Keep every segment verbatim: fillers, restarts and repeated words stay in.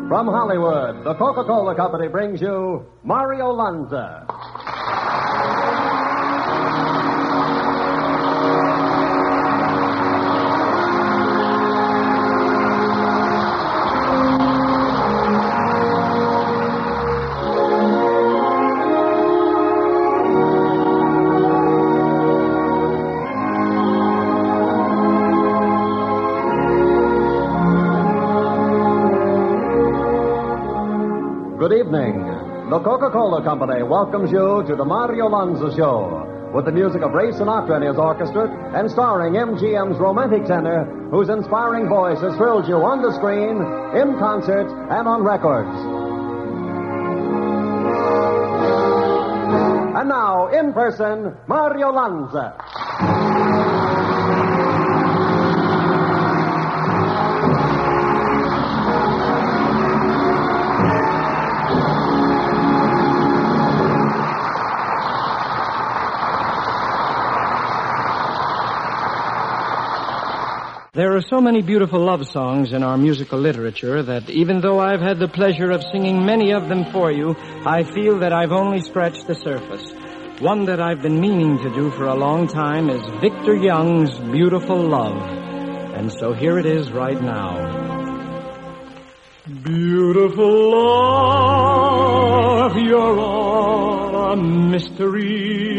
From Hollywood, the Coca-Cola Company brings you Mario Lanza. Good evening. The Coca-Cola Company welcomes you to the Mario Lanza Show, with the music of Ray Sinatra and his orchestra, and starring M G M's romantic tenor, whose inspiring voice has thrilled you on the screen, in concert, and on records. And now, in person, Mario Lanza. There are so many beautiful love songs in our musical literature that even though I've had the pleasure of singing many of them for you, I feel that I've only scratched the surface. One that I've been meaning to do for a long time is Victor Young's Beautiful Love. And so here it is right now. Beautiful love, you're all a mystery.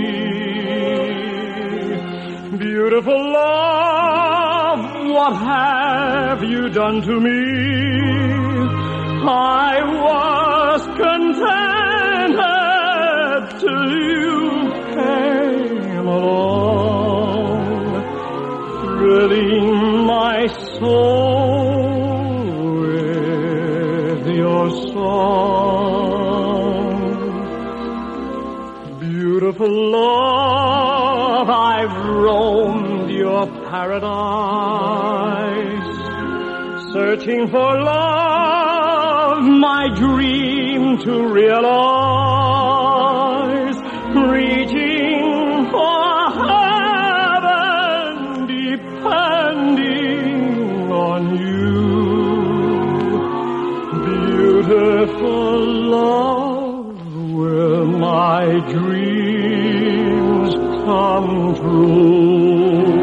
Beautiful love, what have you done to me? I was contented till you came along, thrilling my soul with your song. Beautiful love, I've roamed your paradise, searching for love, my dream to realize, reaching for heaven, depending on you. Beautiful love, will my dreams come true?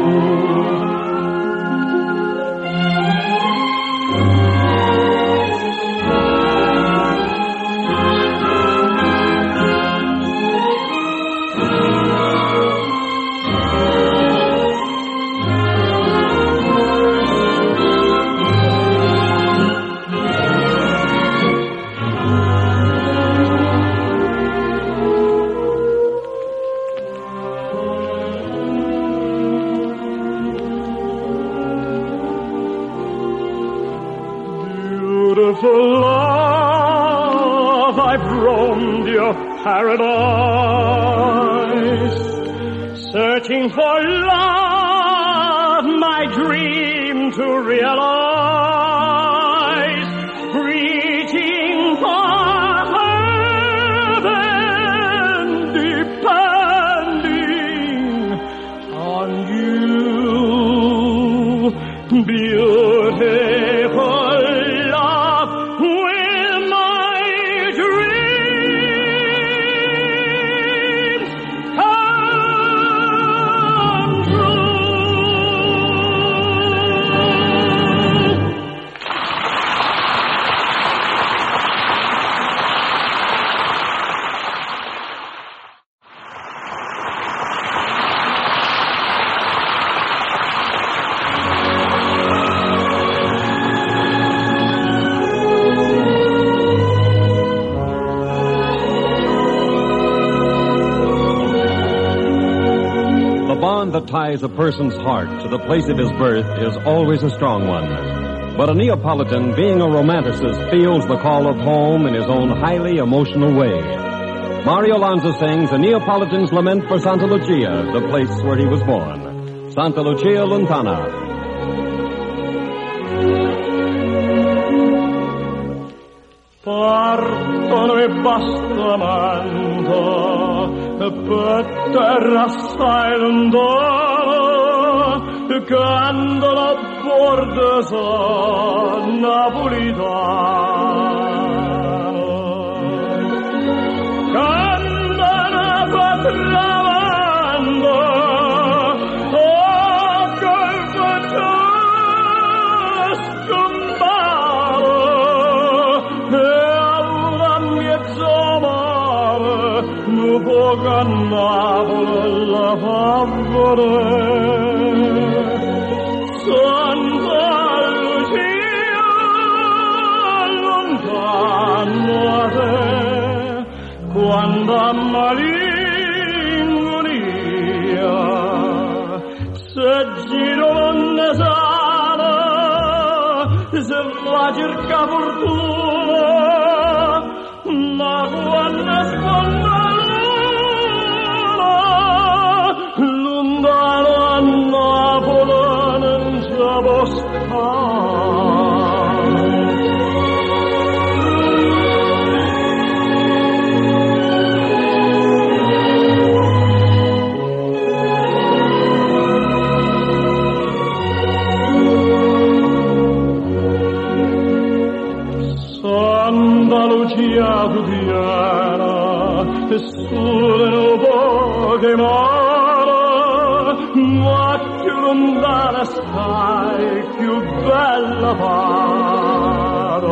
Beautiful love, I've roamed your paradise, searching for love, my dream to realize, reaching for heaven, depending on you. Beautiful that ties a person's heart to the place of his birth is always a strong one. But a Neapolitan, being a romanticist, feels the call of home in his own highly emotional way. Mario Lanza sings a Neapolitan's lament for Santa Lucia, the place where he was born. Santa Lucia Lontana. Partono e basta amando per terra assai lontana, quando la borsa napolitana quando a malinconia se giro lontano, se va a cercare fortuna, ma quando sfonda lontano a Napoli non ci può stare. Lucia Diana, sole un po' che mare, ma più lontana stai, più bella pare.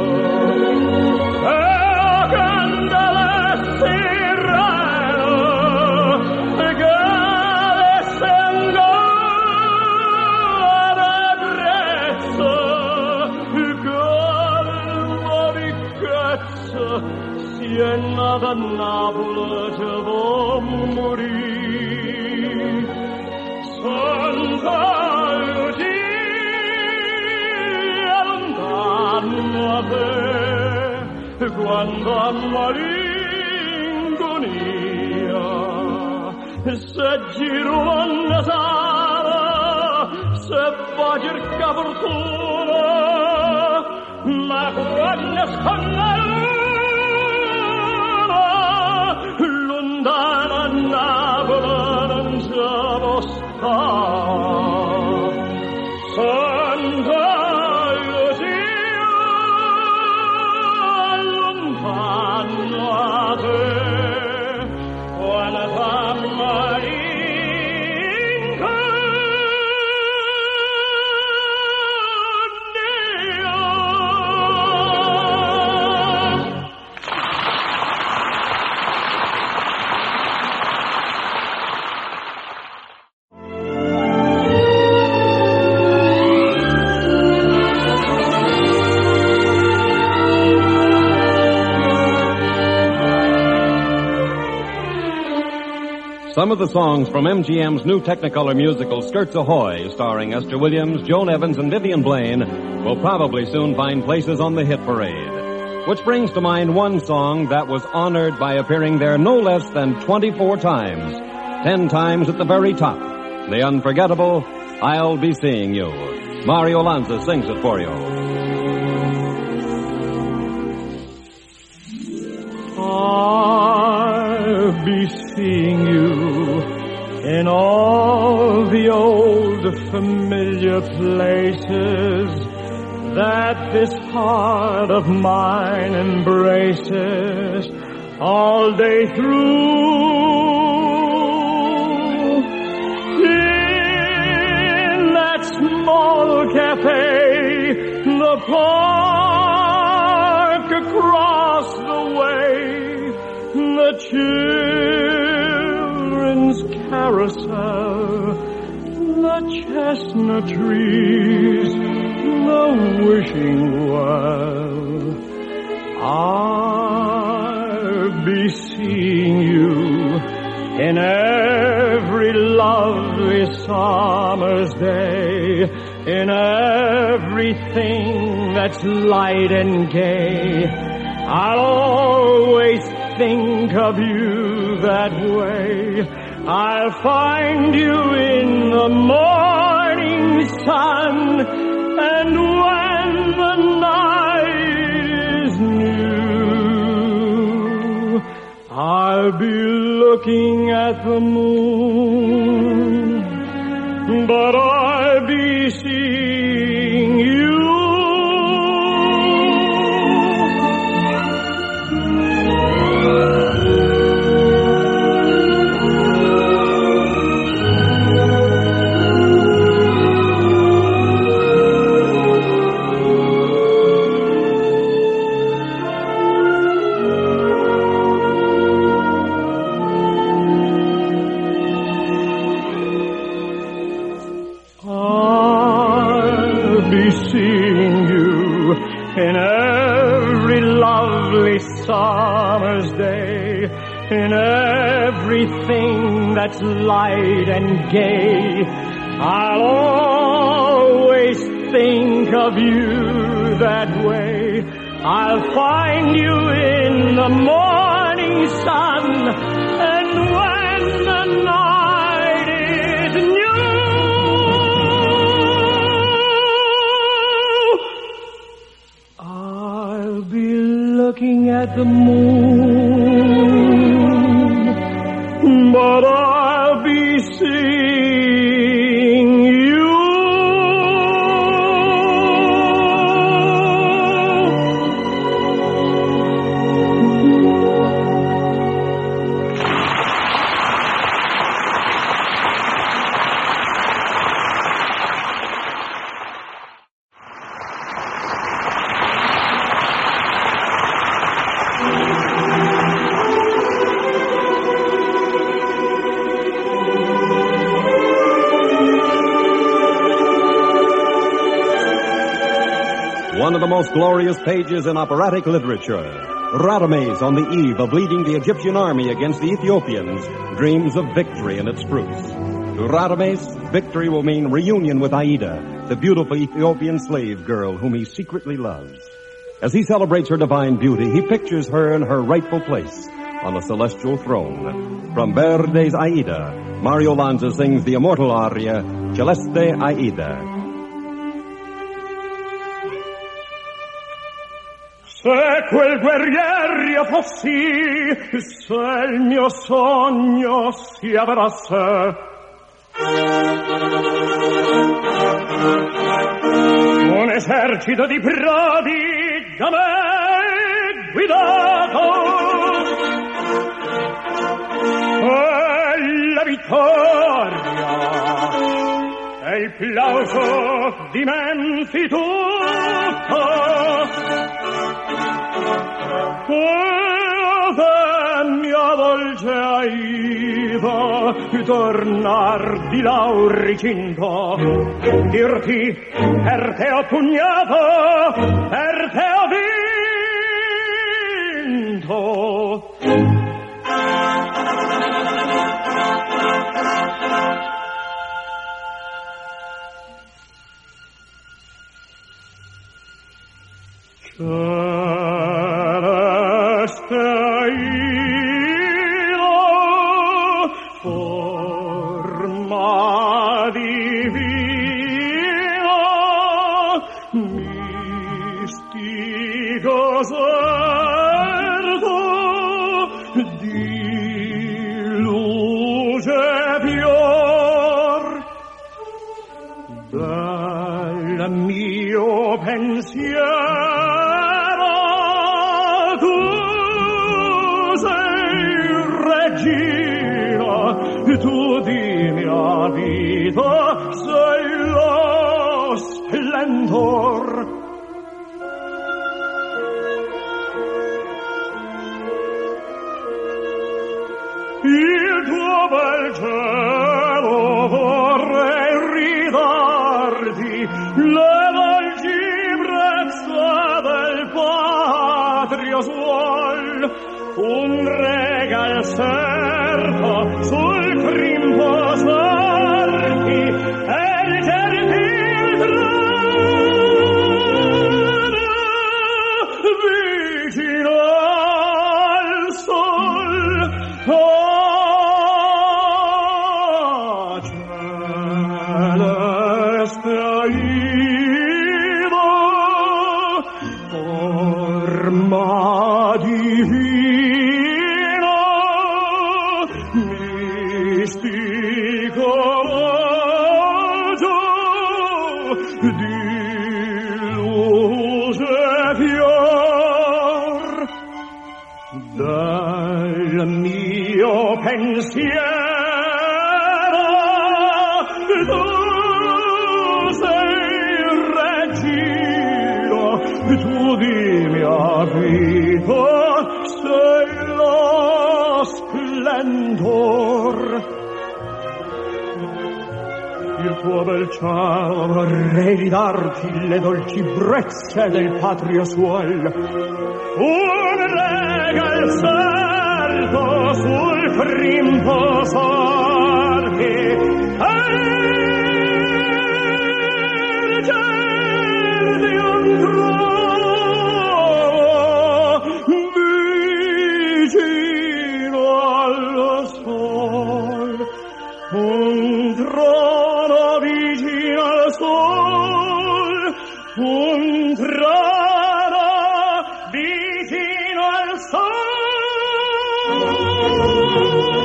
E canta le sirene, che le sengole brezza, si è nata a Napoli ci può morire Santa Lucia lontano a te quando a malinconia se giro una sala se va a cercare fortuna ma quando sconda lontano a Napoli non ci può stare. Santa Lucia lontano a te quando fa Some of the songs from M G M's new Technicolor musical Skirts Ahoy, starring Esther Williams, Joan Evans, and Vivian Blaine, will probably soon find places on the hit parade. Which brings to mind one song that was honored by appearing there no less than twenty-four times, ten times at the very top. The unforgettable I'll Be Seeing You. Mario Lanza sings it for you. I'll be seeing you in all the old familiar places that this heart of mine embraces all day through. In that small cafe, the park across the way, the children's carousel, the chestnut trees, the wishing well. I'll be seeing you in every lovely summer's day, in everything that's light and gay. I'll always think of you that way. I'll find you in the morning sun, and when the night is new, I'll be looking at the moon, but I'll be seeing you. seeing you in every lovely summer's day, in everything that's light and gay. I'll always think of you that way. I'll find you in the morning sun, and when the night is new, I'll be looking at the moon, but I'll be seeing you. One of the most glorious pages in operatic literature. Radames, on the eve of leading the Egyptian army against the Ethiopians, dreams of victory in its fruits. To Radames, victory will mean reunion with Aida, the beautiful Ethiopian slave girl whom he secretly loves. As he celebrates her divine beauty, he pictures her in her rightful place on the celestial throne. From Verdi's Aida, Mario Lanza sings the immortal aria, Celeste Aida. Se quel guerriero fossi, se il mio sogno si avverasse, un esercito di prodi da me guidato, e la vittoria e il plauso di mensi tutto. Ove mia dolce Aida tornar di là un ricinto, dirti per te ho pugnato, per te ho vinto. Tu di mia vita sei lo splendor. Il tuo bel cielo vorrei ridarti, le dolci brezza del patrio suol, un regal serto sul crimpo sorti, e il gentil trono vicino al sol. Oh, celeste Aida, forma divina, mistico raggio di luce fior, del mio pensiero tu sei regina, tu di mia vita sei lo splendor. Il tuo bel cielo vorrei ridarti le dolci brezze del patrio suol. Un regal certo sul prim posarti ergerti un trono vicino allo sol, un trono vicino al sol, un trono vicino al sol.